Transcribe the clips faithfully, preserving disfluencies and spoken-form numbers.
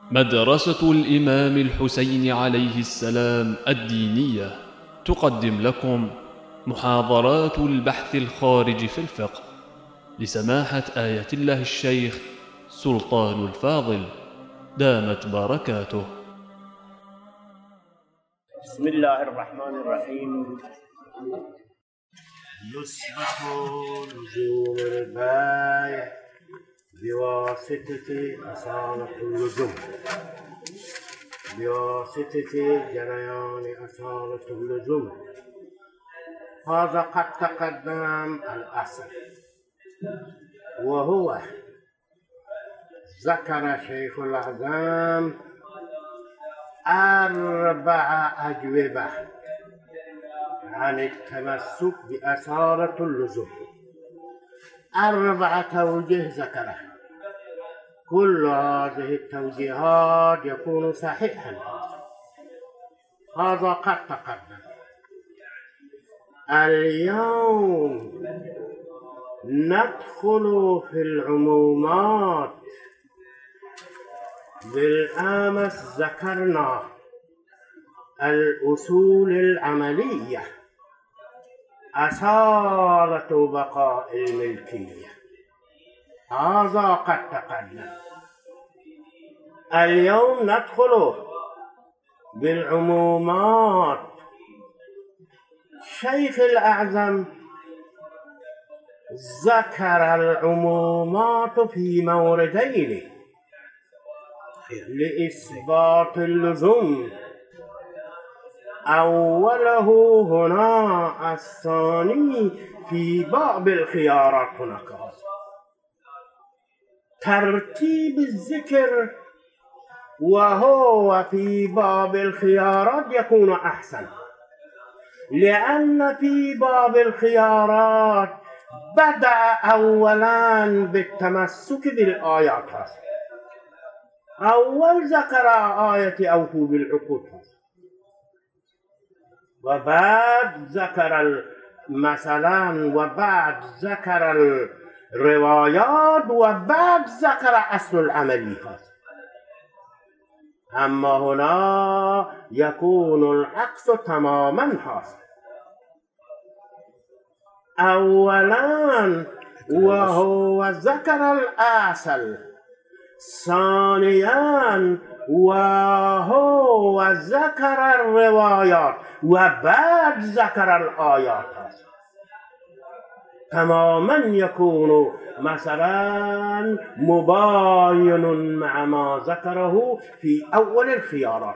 مدرسة الإمام الحسين عليه السلام الدينية تقدم لكم محاضرات البحث الخارج في الفقه لسماحة آية الله الشيخ سلطان الفاضل دامت بركاته. بسم الله الرحمن الرحيم. يثبت لزوم البيع بواسطة أصالة اللزوم بواسطة جريان أصالة اللزوم. هذا قد تقدم الأصل، وهو ذكر شيخ الأعظم أربع أجوبة عن التمسك بأصالة اللزوم. أربع توجيه ذكره، كل هذه التوجيهات يكون صحيحا. هذا قد تقدم. اليوم ندخل في العمومات. بالأمس ذكرنا الأصول العملية، أصالة بقاء الملكية، هذا قد تقدم. اليوم ندخل بالعمومات. شيخ الأعظم ذكر العمومات في موردين لإثبات اللزوم. أوله هنا، الثاني في باب الخيارات. هناك ترتيب الذكر وهو في باب الخيارات يكون أحسن، لأن في باب الخيارات بدأ أولا بالتمسك بالآيات. أول ذكر آية أوفوا بالعقود، وبعد ذكر مثلا وبعد ذكر الروايات، وبعد ذكر أصل العمليات. أما هنا يكون العكس تماما حاصل. أولا وهو ذكر الأصل، ثانيا وهو ذكر الروايات، وبعد ذكر الآيات. تماما يكون مثلا مباين مع ما ذكره في أول الخيارات.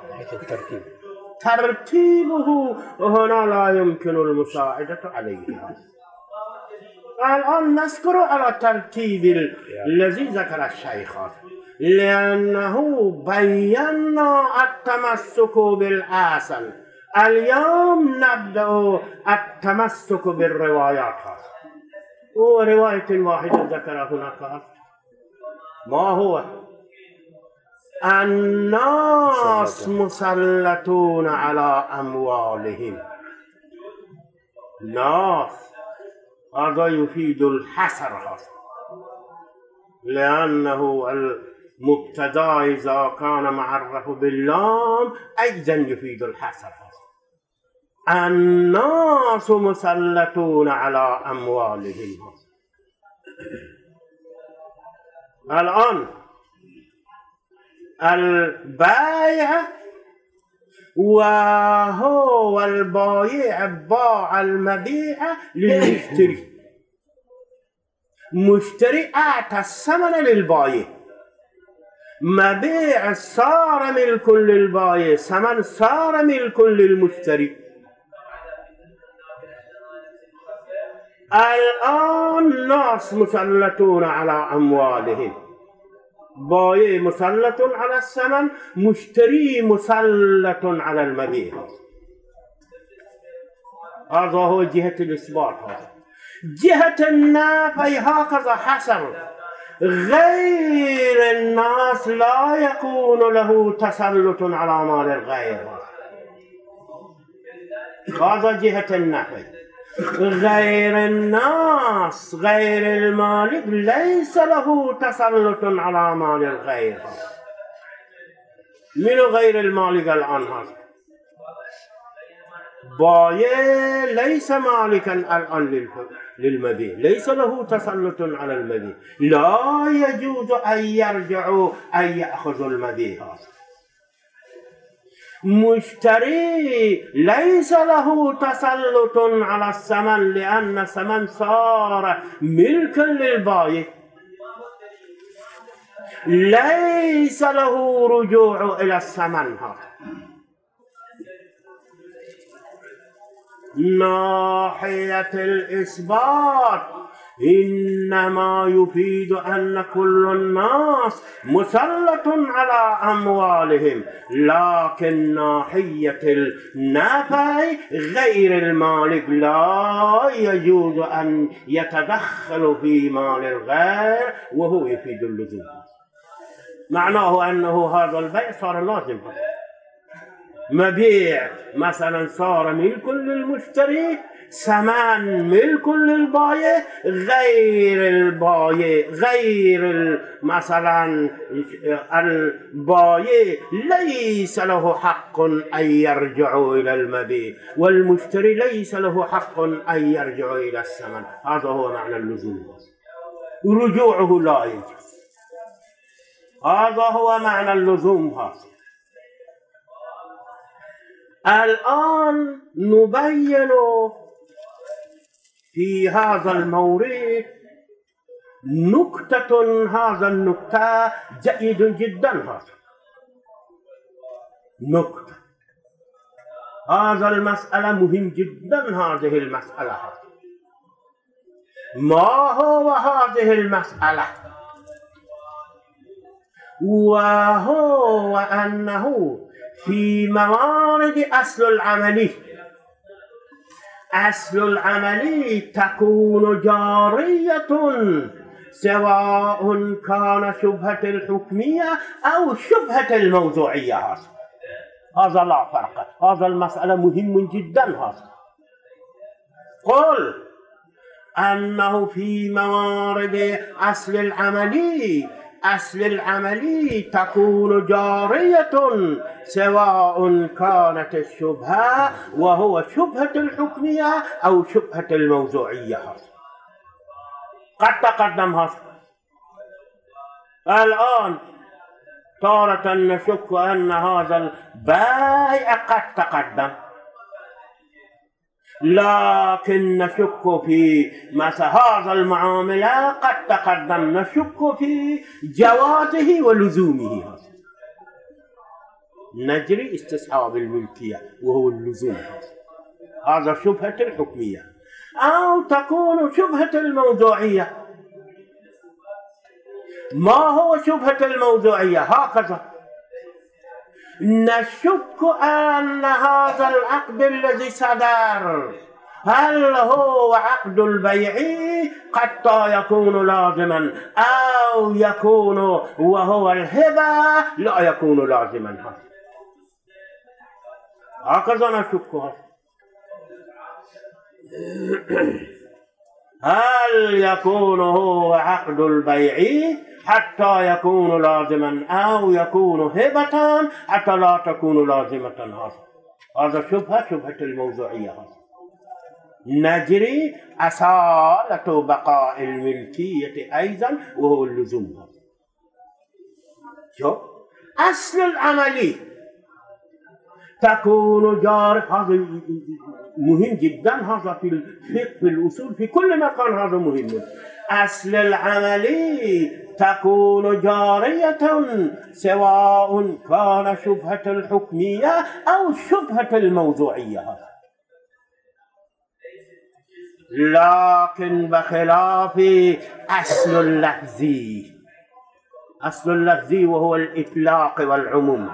ترتيبه هنا لا يمكن المساعدة عليه. الآن نذكر على ترتيب الذي ذكر الشيخ، لأنه بينا التمسك بالأصل. اليوم نبدأ التمسك بالروايات. ورواية واحدة ذكر هناك، ما هو؟ الناس مسلطون على أموالهم. ناس، هذا يفيد الحصر، لأنه المبتدا إذا كان معرف باللام أيضا يفيد الحصر. الناس مسلطون على أموالهم. الآن البائع وهو البائع باع المبيع للمشتري. مشتري أعطى الثمن للبائع، مبيع صار ملك للبائع، ثمن صار ملك للمشتري. الآن الناس مسلطون على أموالهم، بائع مسلط على الثمن، مشتري مسلط على المبيع. هذا هو جهة الإثبات. جهة النفي هكذا حصل. غير الناس لا يكون له تسلط على مال الغير. هذا جهة النفي. غير الناس، غير المالك، ليس له تسلط على مال الغير. من غير المالك الآن هذا بايع ليس مالكا الآن للمبيع، ليس له تسلط على المبيع، لا يجوز أن يرجعوا أن يأخذوا المبيع هذا. مشتري ليس له تسلط على الثمن لأن الثمن صار ملكا للبائع، ليس له رجوع إلى الثمن هذا. ناحية الإثبات إنما يفيد أن كل الناس مسلط على أموالهم، لكن ناحية النفع غير المالك لا يجوز أن يتدخل في مال الغير وهو يفيد اللزوم. معناه أنه هذا البيع صار لازم، مبيع مثلا صار ملك للمشتري، ثمن ملك للبائع، غير البائع غير مثلا البائع ليس له حق أن يرجع إلى المبيع، والمشتري ليس له حق أن يرجع إلى الثمن. هذا هو معنى اللزوم، رجوعه لا يجوز. هذا هو معنى اللزوم. هذا الآن نبين في هذا المورد نكتة، هذا النكتة جيد جدا. هذا نكتة، هذا المسألة مهم جدا. هذه المسألة ما هو هذه المسألة؟ وهو أنه في موارد أصل العملي، أصل العملي تكون جارية سواء كان شبهة الحكمية أو شبهة الموضوعية. هذا هذا لا فرق. هذا المسألة مهم جدا. هذا قل أنه في موارد أصل العملي، أصل العملي تكون جارية سواء كانت الشبهة وهو شبهة الحكمية أو شبهة الموضوعية. قد تقدم هذا. الآن تارة نشك أن هذا البائع قد تقدم، لكن نشك في مثل هذا المعاملة قد تقدم، نشك في جوازه ولزومه. نجري استصحاب الملكية وهو اللزوم، هذا شبهة الحكمية، أو تكون شبهة الموضوعية. ما هو شبهة الموضوعية؟ هكذا نشك أن هذا العقد الذي صدر هل هو عقد البيع قد يكون لازما أو يكون وهو الهبة لا يكون لازما. هكذا نشك. هل يكون هو عقد البيع حتى يكون لازما أو يكون هبة حتى لا تكون لازمة؟ هذا شبهة شبهة الموضوعية. هذا نجري أصالة بقاء الملكية أيضا وهو اللزوم. شوف أصل العملي تكون جار، هذا مهم جدا. هذا في الفقه في الأصول في كل مكان هذا مهم. أصل العملي تكون جارية سواء كان شبهة الحكمية أو شبهة الموضوعية، لكن بخلاف أصل اللفظي. أصل اللفظي وهو الإطلاق والعموم.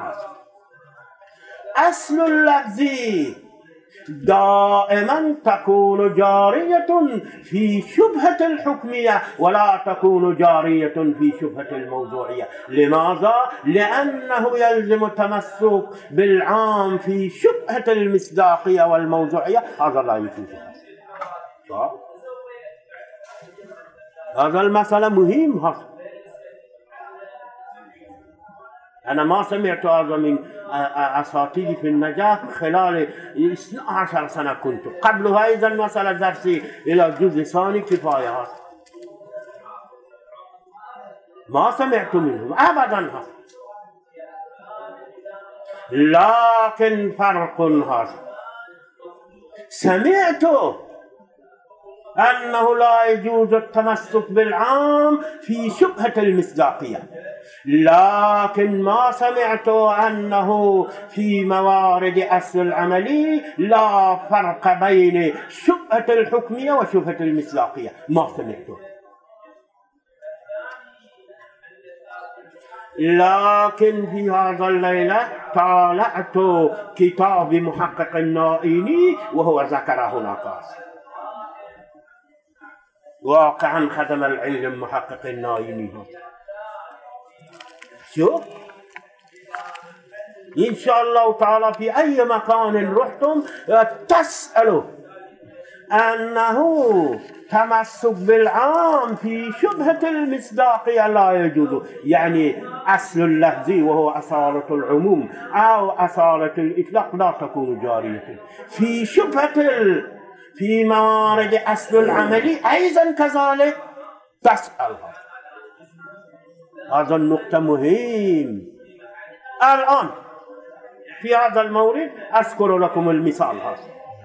أصل اللفظي دائما تكون جارية في شبهة الحكمية ولا تكون جارية في شبهة الموضوعية. لماذا؟ لأنه يلزم التمسك بالعام في شبهة المصداقية والموضوعية، هذا لا يجوز. هذا المسألة مهم. هذا أنا ما سمعت هذا من أساتذتي في النجاح خلال اثنتي عشرة سنة. كنت قبلها أيضا مسألة درسي إلى جزء ثاني كفاية، ما سمعت منهم أبدا. لكن فرق هذا، سمعت أنه لا يجوز التمسك بالعام في شبهة المصداقية، لكن ما سمعت أنه في موارد أصل العملي لا فرق بين شبهة الحكمية وشبهة المصداقية، ما سمعته. لكن في هذا الليلة طالعت كتاب محقق النائيني وهو ذكر هناك. واقعا خدم العلم محقق النائيني. شوف إن شاء الله تعالى في أي مكان رحتم تسألوا أنه تمسك بالعام في شبهة المصداقية لا يجوز، يعني أصل اللفظ وهو أصالة العموم أو أصالة الإطلاق لا تكون جارية في شبهة ال... في موارد أصل العملي أيضا كذلك تسأل. هذا النقطة مهم. الآن في هذا المورد أذكر لكم المثال هذا،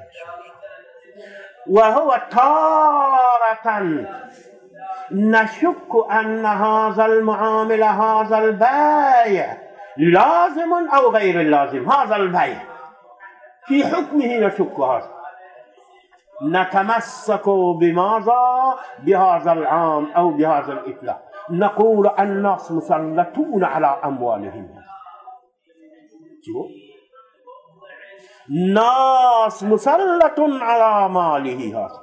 وهو تارة نشك أن هذا المعاملة هذا البيع لازم أو غير اللازم. هذا البيع في حكمه نشك، هذا نتمسك بماذا؟ بهذا العام أو بهذا الإطلاق. نقول الناس مسلطون على أموالهم. شو؟ ناس مسلط على ماله، هذا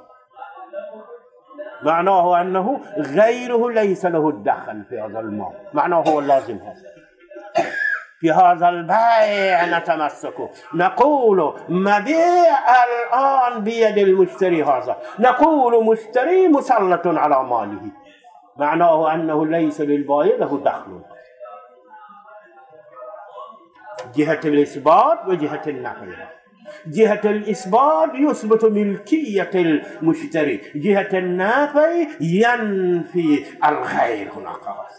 معناه أنه غيره ليس له الدخل في هذا المال، معناه هو اللازم. هذا في هذا البيع نتمسك، نقول مبيع الآن بيد المشتري، هذا نقول مشتري مسلط على ماله، معناه أنه ليس للبائع له دخل. جهة الإثبات وجهة النفي. جهة الإثبات يثبت ملكية المشتري، جهة النفي ينفي الغير هناك.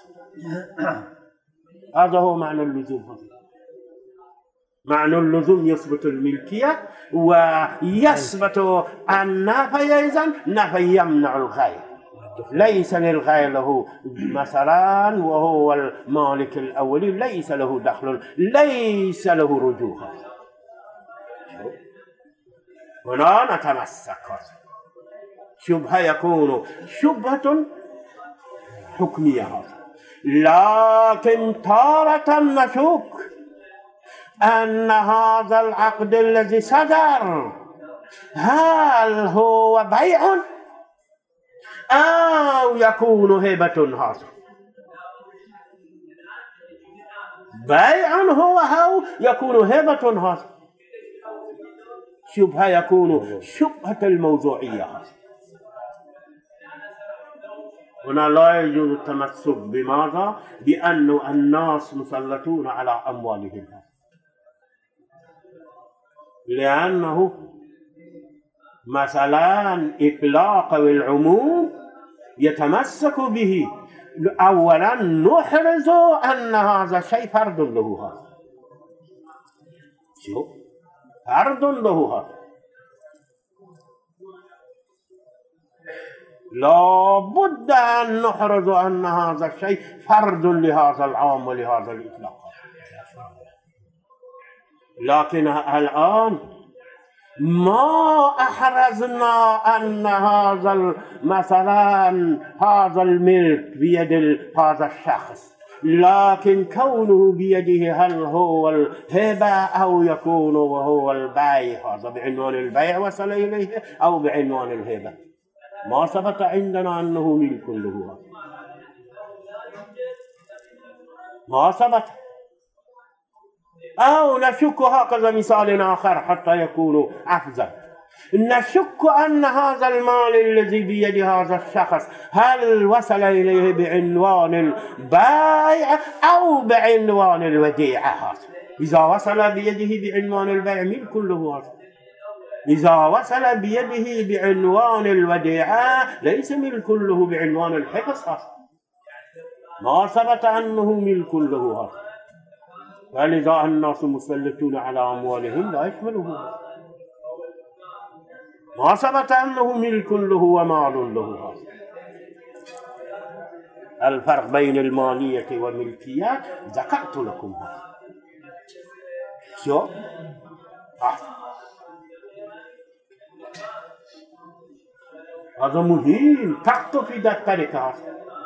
هذا هو معنى اللزوم. معنى اللزوم يثبت الملكية ويثبت النفي أيضا، نفي يمنع الغير. ليس للغير له مثلا وهو المالك الأولي ليس له دخل، ليس له رجوع. هنا نتمسك. شبهة يكون شبهة حكمية، لكن تارة نشك أن هذا العقد الذي صدر هل هو بيع أو يكون هبة. هذا بيع هو أو يكون هبة. هذا شبهة يكون شبهة الموضوعية. هنا لا يجوز التمسك بماذا؟ بأن الناس مسلطون على أموالهم، لأنه مثلا إطلاق العموم يتمسك به. أولا نحرز أن هذا الشيء فرد له، هذا شو فرد له. هذا لا بد أن نحرز أن هذا الشيء فرد لهذا العام ولهذا الإطلاق. لكن الآن ما أحرزنا أن هذا مثلا هذا الملك بيد هذا الشخص، لكن كونه بيده هل هو الهبة أو يكون وهو البيع، هذا بعنوان البيع وصل إليه أو بعنوان الهبة. ما ثبت عندنا أنه ملك له، ما ثبت. أو نشك هكذا مثال آخر حتى يكون أفضل. نشك أن هذا المال الذي بيد هذا الشخص هل وصل إليه بعنوان البيع أو بعنوان الوديعة. إذا وصل بيده بعنوان البيع ملك له هذا، إذا وصل بيده بعنوان الوديعة ليس ملك له بعنوان الحفظ هذا، ما ثبت أنه ملك له هذا، ولذا الناس مسلطون على أموالهم لا يشمله، ما ثبت أنه ملك له ومال له هذا. الفرق بين المالية والملكية ذكرت لكم هذا. شو؟ آه. هذا مهم تحت في الطريقة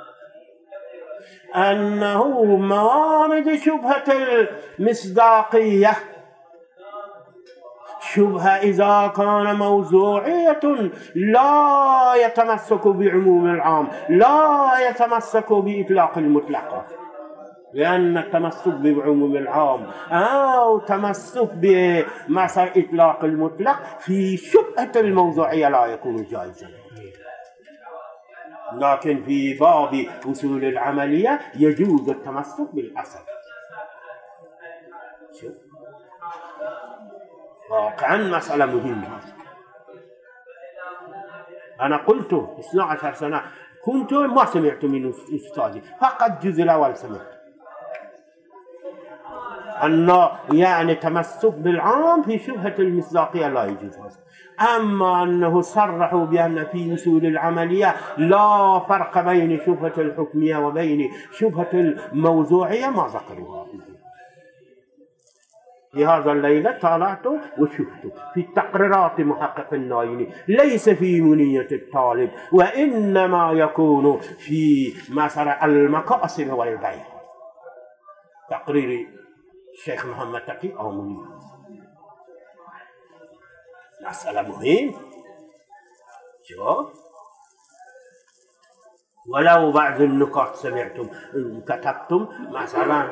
أنه موارد شبهة المصداقية، شبهة إذا كان موضوعية لا يتمسك بعموم العام، لا يتمسك بإطلاق المطلق، لأن التمسك بعموم العام أو تمسك بمثل إطلاق المطلق في شبهة الموضوعية لا يكون جائزا. لكن في باب أصول العملية يجوز التمسك بالأصل. شوف واقعا مسألة مهمة. أنا قلت اثنتي عشرة سنة كنت ما سمعت من أستاذي، فقط جزء الأول سمعت أنه يعني تمسك بالعام في شبهة المصداقية لا يجوز. أما أنه صرحوا بأن في أصول العملية لا فرق بين شبهة الحكمية وبين شبهة الموضوعية ما ذكروها. في هذا الليلة طالعت وشفت في تقريرات محقق النايني ليس في منية الطالب، وإنما يكون في مثلا المقاصد والبيع. تقرير الشيخ محمد تقي أو منير، مسألة مهم. شوف ولو بعض النقاط سمعتم كتبتم مثلا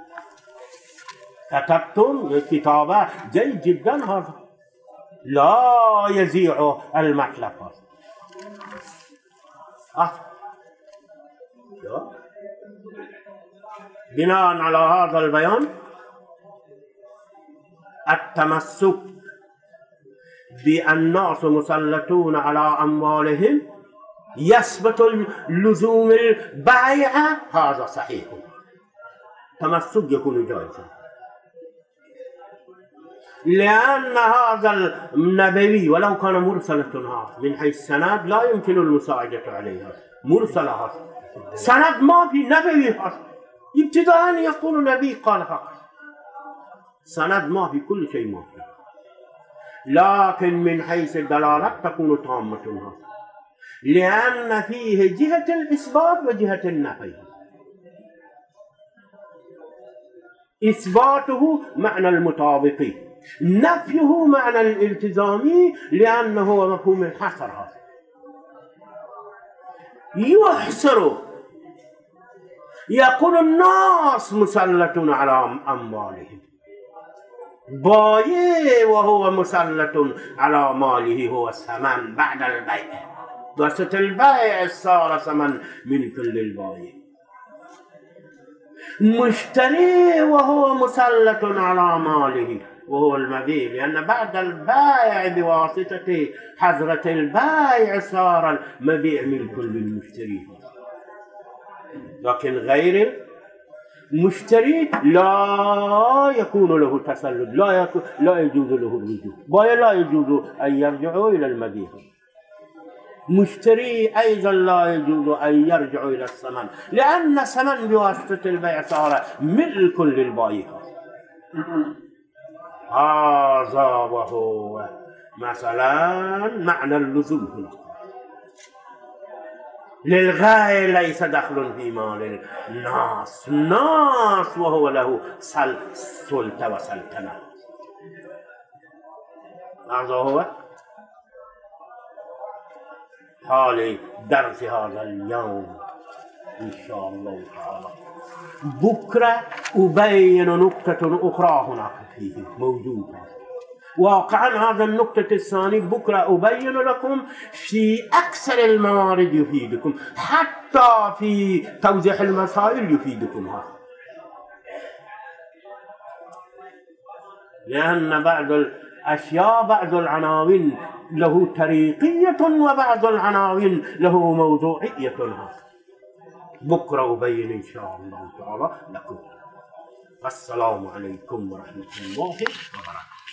كتبتم كتابة جيد جدا، هذا لا يزيع المطلب هذا. بناء على هذا البيان التمسك بالناس مسلطون على أموالهم يثبت لزوم البيع، هذا صحيح، تمسك يكون جائزا، لأن هذا النبوي ولو كان مرسلة من حيث السند لا يمكن المساعدة عليها، مرسلة سند ما في نبوي ابتداء يقول نبي قال فقط، سند ما في، كل شيء ما في، لكن من حيث الدلالة تكون تامة، لأن فيه جهة الإثبات وجهة النفي. إثباته معنى المطابقي، نفيه معنى الالتزامي، لأنه هو مفهوم الحصر. هذا يحصر، يقول الناس مسلطون على أموالهم، بايع وهو مسلط على ماله، هو الثمن بعد البيع، وسط البيع صار ثمن من كل البايع. مشتري وهو مسلط على ماله وهو المبيع، لأن بعد البيع بواسطة حضرة البيع صار المبيع من كل المشتري. لكن غير المشتري لا يكون له تسلط، لا يكون لا يجوز له الرجوع، بايع لا يجوز أن يرجعوا إلى المبيع، مشتري أيضا لا يجوز أن يرجعوا إلى الثمن، لأن الثمن بواسطة البيع صار ملك للبائع. هذا وهو مثلا معنى اللزوم هنا، للغاية ليس دخل في مال الناس، الناس وهو له سلطة وسلطنة. هذا هو حال درس هذا اليوم إن شاء الله تعالى. بكرة أبين نقطة أخرى هناك فيه موجودة، واقعا هذا النقطة الثانية بكرة أبين لكم في أكثر الموارد يفيدكم، حتى في توضيح المسائل يفيدكم هذا، لأن بعض الأشياء بعض العناوين له طريقية وبعض العناوين له موضوعية. بكرة أبين إن شاء الله تعالى لكم. السلام عليكم ورحمة الله وبركاته.